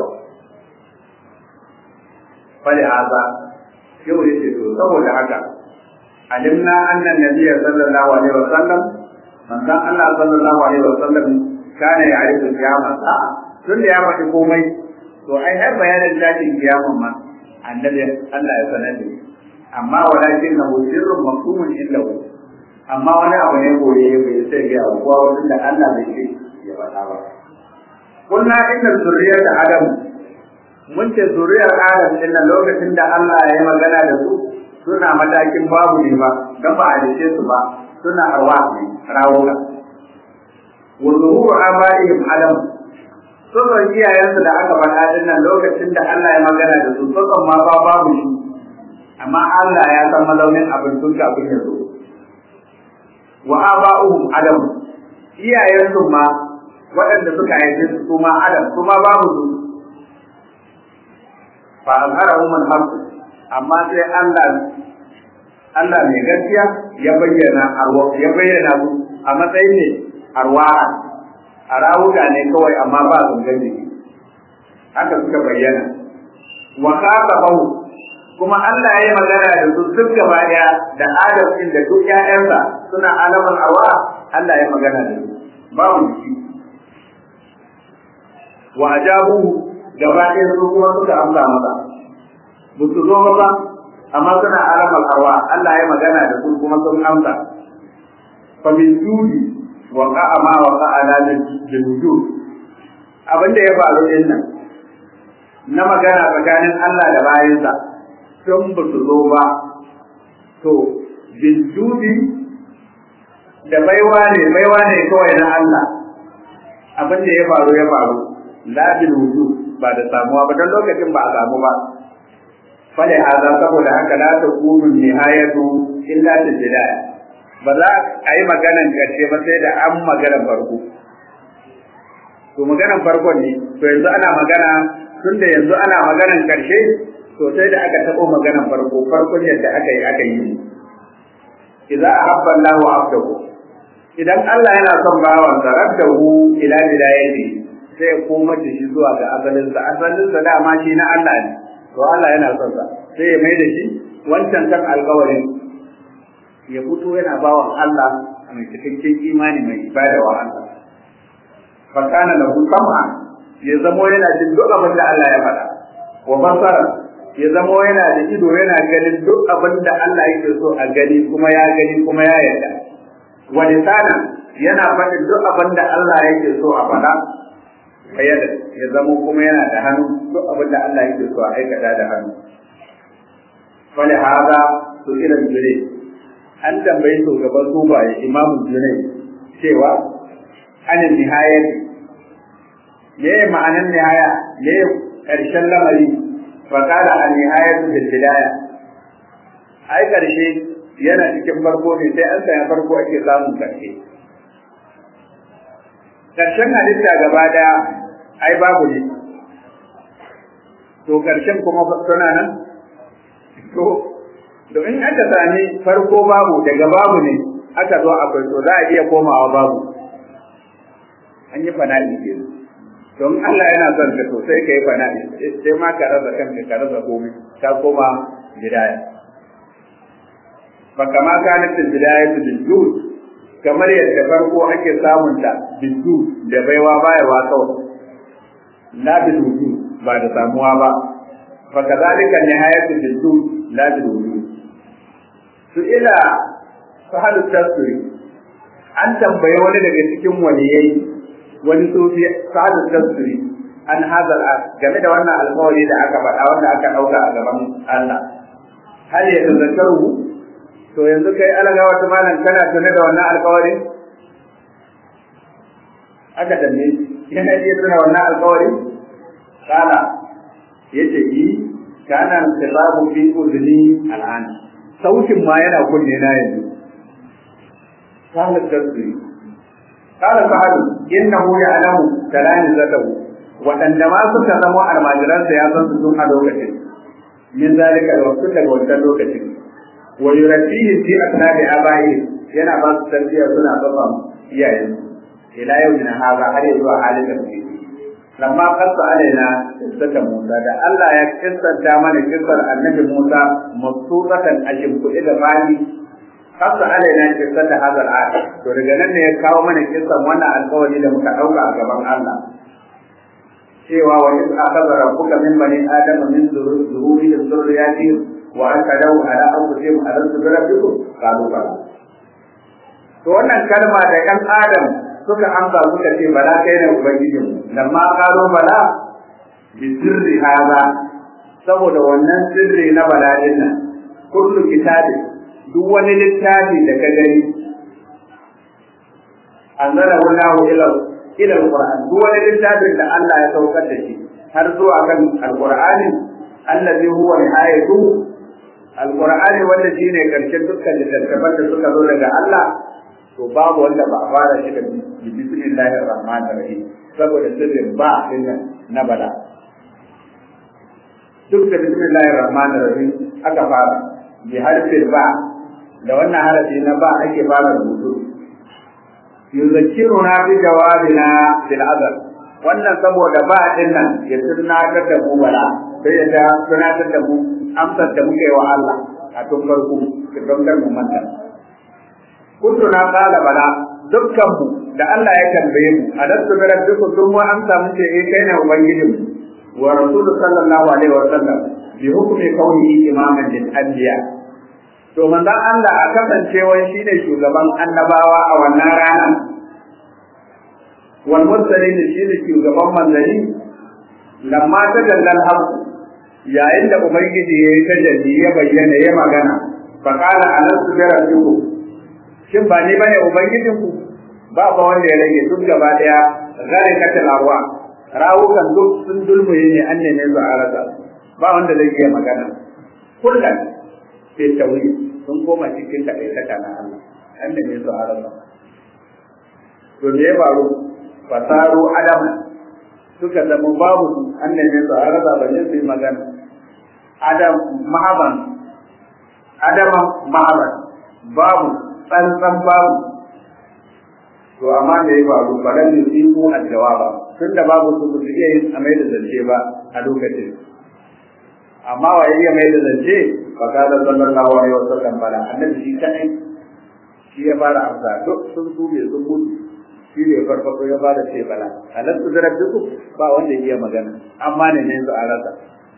fali haza yau ya ce to saboda haka alimna annan nabiyya sallallahu alaihi wa sallam manzon Allah sallallahu alaihi wa sallam kana ya arifu kiyama sa'a tun da ya faɗi komai to ai har bayanin tashin kiyama ma annabi Allah ya sanar da shi amma walakin na sirrun maktumun indahu amma wani abu ne goye bai sai ga kowa wanda Allah bai ce ya faɗa ba kunna inna zurriyata adam mun ce zuriyar adam din nan lokacin da Allah ya yi magana da su suna matakin babu ne ba dan ba a dace su ba suna arwa ne rawuka wa zuhuru abaihim adam sun iyayensu da aka faɗa din nan lokacin da Allah ya magana da su sun ma ba babu shi amma Allah ya san malaunin abin tun kafin ya zo wa aba'uhum adam iyayensu ma waɗanda suka haife su su ma adam su ma babu su fa azharahum al-haq amma sai Allah Allah mai gaskiya ya bayyana arwa ya bayyana su a matsayin ne arwa a rawuka ne kawai amma ba su gani haka suka bayyana wa khatabahu kuma Allah ya yi magana da su duk gaba daya da Adam din da duk ƴaƴansa suna alaman arwa Allah ya magana da su babu jiki wa ajabu gaba daya su kuma suka amsa masa ba su zo ba amma suna alaman arwa Allah ya magana da su kuma sun amsa fa min judi wa qa'a ma wa qa'a la jujud abinda ya faru din nan na magana tsakanin Allah da bayinsa sun ba su zo ba to biljudi da baiwa ne baiwa ne kawai na Allah abin da ya faru ya faru la bil wujud ba da samuwa ba dan lokacin ba a samu ba fale hada saboda haka la ta kunu nihayatu illa bil bidaya ba za a yi maganan karshe ba sai da an maganan farko to maganan farkon ne to yanzu ana magana tunda yanzu ana maganan karshe to sai da aka tabo maganan farko farkon yadda aka yi aka yi idza ahabba Allahu 'abdahu idan Allah yana son bawan sa raddahu ila bidayati sai koma da shi zuwa ga asalin sa asalin sa dama shi na Allah ne to Allah yana son sa sai ya mai da shi wancan kan alƙawarin ya fito yana bawan Allah mai cikakken imani mai ibada wa Allah fa kana lahu sam'a ya zamo yana jin duk abin da Allah ya faɗa wa basara ya zamo yana da ido yana ganin duk abin da Allah yake so a gani kuma ya gani kuma ya yarda wa lisana yana faɗin duk abin da Allah yake so a faɗa fayyada ya zamo kuma yana da hannu duk abin da Allah yake so a aikata da hannu wale haza su irin jure an tambayi shugaban sufaye imamu jure cewa anin nihayar me ma'anar nihaya me ƙarshen lamari fakara a nihayatu bil bidaya ai karshe yana cikin farko ne sai an saya farko ake samun karshe karshen halitta gaba daya ai babu ne to karshen kuma suna nan to to in aka sami farko babu daga babu ne aka zo akwai to za a iya komawa babu an yi fana'i kenan don Allah yana son ka to sai kai fana'i sai ma ka rasa kanka ka rasa komai ka koma bidaya fa kama kana fil bidayati bil jud kamar yadda farko ake samun ta bil jud da baiwa bayarwa kawai la bil wujud ba da samuwa ba fa kadhalika nihayatu bil jud la bil wujud su ila sahalu tasri an tambaye wani daga cikin waliyai wani sufi sa'adu tasiri an hazal game da wannan alƙawari da aka faɗa wanda aka ɗauka a gaban Allah hal ya tazakkaru to yanzu kai alaga wata malam kana tune da wannan alƙawari aka danne yana iya tuna wannan alƙawari kana yace yi kana tilabu fi udni al'an sautin ma yana kunne na yanzu sa'adu tasiri قال فهد إنه يعلم تلامذته وعندما سكتم المجرد سياسة ثم لوكته من ذلك الوقت كالوقت لوكته ويرتيه في أثناء آبائه ينا بعض التربية سنة بطن إياه إلى يومنا هذا حديث وحال تفسير لما قص علينا قصة موسى ده الله يكسر دامن قصة النبي موسى مبسوطة أشبه إلى فاني kasa alaina kisar da hazar ayat to daga nan ne ya kawo mana kisan wannan alƙawari da muka dauka a gaban Allah cewa wa in akhadha rabbuka min bani adama min zuhurihim dhurriyyatihim wa ashhadu ala anfusihim alastu bi rabbikum qalu bala. To wannan kalma da ɗan adam suka amsa suka ce bala kai ne ubangijin lamma qalu bala bi sirri hada, saboda wannan sirri na bala din nan kullu kitabi duk wani littafi da ka gani anzalahu Allahu ila ila alquran, duk wani littafin da Allah ya saukar da shi har zuwa kan alqur'ani allazi huwa nihayatu alqur'ani wanda shine karshen dukkan littattafan da suka zo daga Allah, to babu wanda ba a fara shi da bismillahir rahmanir rahim saboda sirrin ba din na bala. Duk da bismillahir rahmanir rahim aka fara bi harfin ba, da wannan harafi na ba ake fara rubutu. Yuzakkiruna bi jawabina bil azal, wannan saboda ba din nan ya tunatar da mu bala, sai ya ta tunatar da mu amsar da muke wa Allah a tun farko don kar mu manta. Kulluna qala bala, dukkan mu da Allah ya tambaye mu alastu bi rabbikum dun mu amsa mun ce eh kai ne ubangijin wa rasulullahi sallallahu alaihi wa sallam bi hukmi kaunihi imaman lil anbiya. To manzon Allah a kasancewa shine shugaban annabawa a wannan rana, wal mursalin shine shugaban manzali, lamma ta dallal haq yayin da ubangiji ya yi tajalli ya bayyana ya magana fa qala alastu bi rabbikum, shin ba ni bane ubangijin ku? Ba ba wanda ya rage duk gaba daya gare katal arwa, rawukan duk sun dulmuye ne an ne su arasa, ba wanda zai iya magana. Kullum sai tauhid sun koma cikin kaɗaitaka na Allah, an da ne su arasa. To me ya faru? Fasaru adama, suka zama babu su an da ne su arasa ba ne su yi magana. Adam mahaban, adama mahaban, babu tsantsan babu. To amma da ya faru faran ne su mu aljawaba, tun da babu su su iya yin amai da zance ba a lokacin. Amma wa iya mai da zance fa kada sallallahu alaihi wasallam bala, annabi shi kadai shi ya fara amsa, duk sun su bai sun mutu shi ne farfako ya fara ce bala. Alastu bi rabbikum, ba wanda ya iya magana, amma ne ne su arasa.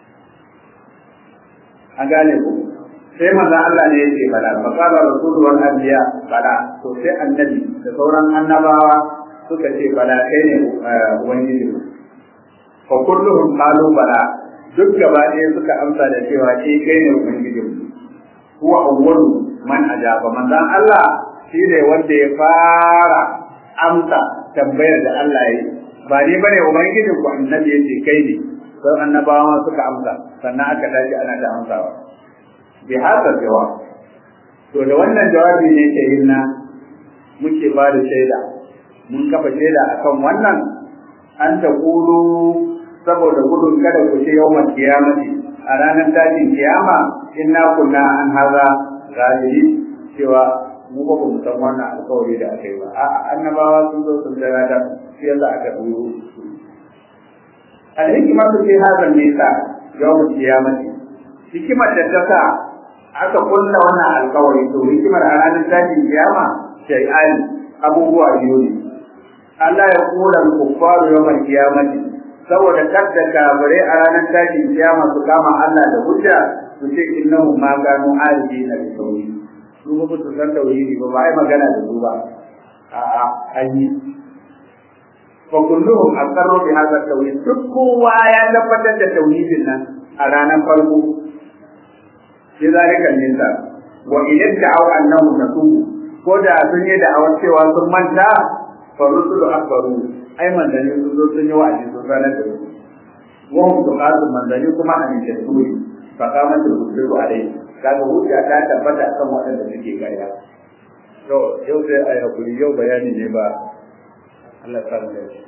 An gane ku? Sai manzo Allah ne yake bala, fa qala rasulul wal anbiya bala, to sai annabi da sauran annabawa suka ce bala kai ne ubangiji. Fa kulluhum qalu bala, duk gaba ɗaya suka amsa da cewa eh kai ne ubangiji. Huwa awwalu man ajaba, manzo Allah shi ne wanda ya fara amsa tambayar da Allah ya yi, ba ni bane ubangijin ku, annabi yace kai ne. Sai annabawa suka amsa, sannan aka tashi ana ta amsawa. Bi hada jawab, to da wannan jawabi ne ke yin na muke ba da shaida, mun kafa shaida akan wannan, an ta kulu saboda gudun kada ku ce yawmal kiyamati, a ranar tashin kiyama inna kunna an haza galibi, cewa mu ba mu san wannan alƙawari da aka yi ba. A'a, annabawa sun zo sun tsara da shi yasa aka duro su. Al-hikmatu fi hadha an-nisa yawmal kiyamati, hikimar da ta sa aka kulla wannan alƙawari, to hikimar a ranar tashin kiyama shay'ani, abubuwa biyu ne. Allah ya kula kuffaru yawmal kiyamati, saboda kadda kabare a ranar tashin kiyama su kama Allah da hujja su ce innahu ma kanu arifina bi tauhid, su ba su san tauhidi ba, ba ai magana da su ba. A'a, ayi fa kulluhum aqarru bi hadha tauhid, duk kowa ya tabbatar da tauhidin nan a ranar farko. Sai zalika ninta wa idan da'aw annahu nasuhu, ko da sun yi da'awar cewa sun manta, fa rusulu akbaru, ai manzanni sun zo sun yi wa'azi sun sanar da su. Wa hum tuqatu manzanni kuma an yi tasuri, fa kamata rusul alai, kaga hujja ta tabbata kan waɗanda suke kariya. To yau sai a hakuri, yau bayani ne ba Allah ta mu dace.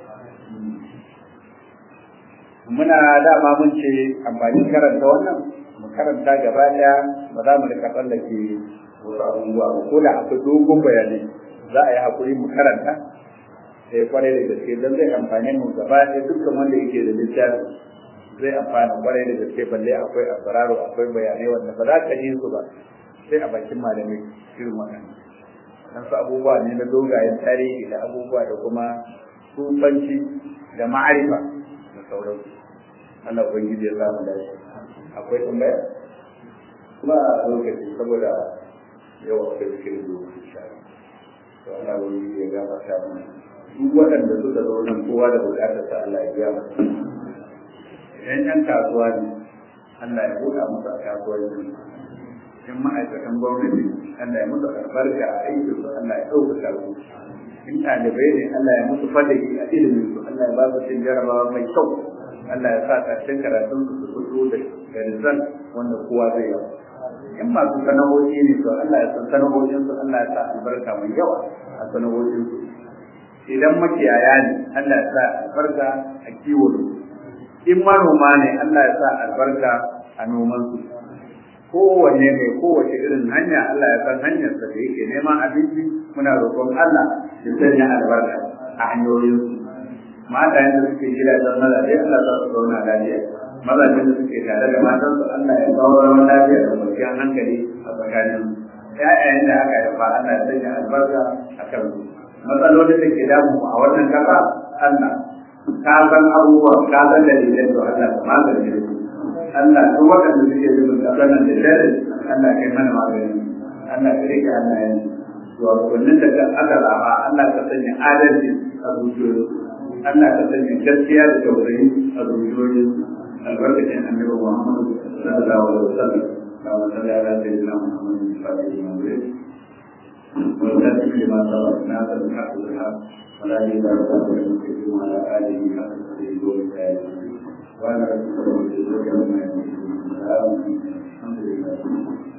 Muna dama mun ce amfanin karanta wannan, mu karanta gaba daya, ba za mu rika tsallake wasu abubuwa ba, ko da akwai dogon bayanai za a yi hakuri mu karanta sai kwarai da gaske, don zai amfani mu gaba ɗaya, dukkan wanda yake da littafi zai amfana kwarai da gaske, balle akwai asararu, akwai bayanai wanda ba za ka yi su ba sai a bakin malamai irin waɗannan. Dan su abubuwa ne na dogayen tarihi da abubuwa da kuma sufanci da ma'arifa da sauransu. Allah ubangiji ya samu dace. Akwai tambaya kuma a lokaci saboda yau akwai cikin zuwa insha Allah. To Allah ubangiji ya gafarta mana duk waɗanda suka zo nan kowa da buƙatar sa Allah ya biya masa. Idan yan kasuwa ne Allah ya buɗa musu a kasuwanci. In ma'aikatan gwamnati Allah ya musu albarka a aikin su Allah ya ɗaukaka su. In ɗalibai ne Allah ya musu fadaki a ilimin su Allah ya ba su cin jarabawa mai kyau. Allah ya sa ƙarshen karatun su su fito da rizal wanda kowa zai yi. In masu sana'o'i ne to Allah ya san sana'o'in su Allah ya sa albarka mai yawa a sana'o'in su. Idan makiyaya ne Allah ya sa albarka a kiwon su. In manoma ne Allah ya sa albarka a noman su. Kowanne mai kowace irin hanya Allah ya san hanyar sa da yake neman abinci muna roƙon Allah ya sanya albarka a hanyoyin su. Matayen da suke gidajen mazaje Allah za su zauna lafiya. Mazajen da suke tare da matan su Allah ya kawo zaman lafiya da kwanciyar hankali a tsakanin su. Ƴaƴayen da aka haifa Allah ya sanya albarka a kan su. Matsalolin da ke damu a wannan kasa Allah ka san abubuwa ka san dalilan to Allah ka magance su. Allah duk waɗanda suke zubin ƙasar nan da dare Allah kai mana magani. Allah ka rike hannayen su. To wannan da aka zaba Allah ka sanya adalci a zuciyoyinsu. Allah ka sanya gaskiya da tausayi a zuciyoyin albarkacin annabi Muhammad sallallahu alaihi wasallam. Allahumma salli ala sayyidina Muhammadin al-Fatih al-Mawlid wa sallim lima sabaqna bil haqq wal haqq wa la ilaha illa huwa al-muqaddim wa ala alihi haqqa qadrihi wa miqdarihi wa ala alihi wa sahbihi wa sallam. Alhamdulillah.